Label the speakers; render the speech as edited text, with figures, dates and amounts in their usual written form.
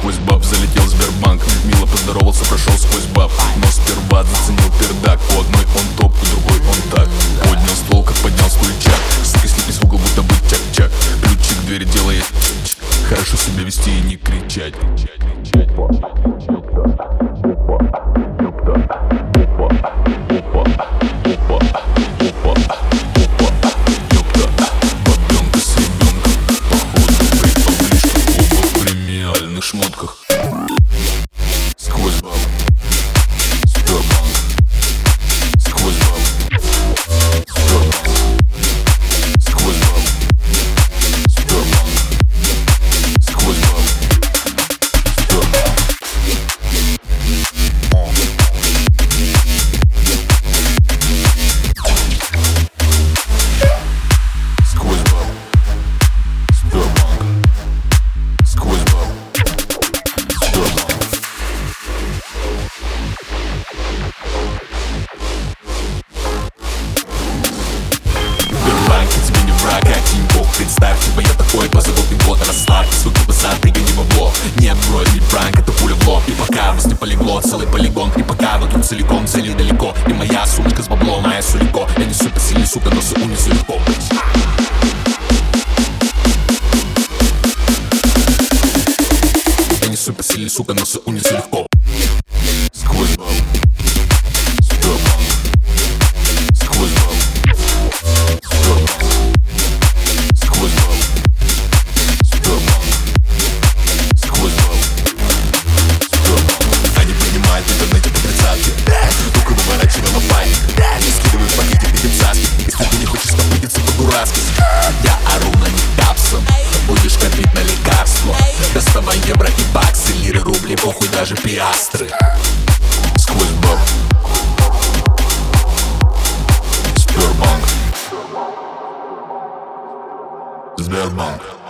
Speaker 1: Сквозь баб залетел Сбербанк, мило поздоровался, прошел сквозь баб. Но сперва заценил пердак, у одной он топ, у другой он так. Поднял ствол, как поднял стульчак, слепись в угол, будто бы чак-чак. Ключик к двери делает чик-чик. Хорошо себя вести и не кричать. Шмотках. Сквозь баб, Сбербанк. Сквозь баб, Сбербанк. Сквозь баб, Сбербанк. Сквозь баб, Сбербанк. Сквозь баб, Сбербанк. Сквозь баб. Представь, типа я такой, позову пин-код, расслабь свой базар, пригони бабло. Нет, бро, не пранк, это пуля в лоб. И пока вас не полегло, целый полигон. И пока вы тут целиком, цели далеко. И моя сумочка с баблом, моя сулико. Я не суперсильный, сука, но СУ несу легко. Я не суперсильный, сука, но СУ несу легко. Сквозь баб, Сбербанк. Сквозь баб, Сбербанк. Сквозь баб, Сбербанк. Сквозь баб, Сбербанк. Они принимают в интернете по тридцатке. Руку выворачивай лопатник. Не скидывай в пакете пятицаски. Если ты не хочешь стопытиться по-дурацки, я ору на них капсом. Будешь копить на лекарства. Доставай евро и баксы, лиры, рубли, похуй даже пиастры. Сквозь баб, Сбербанк. Сбербанк.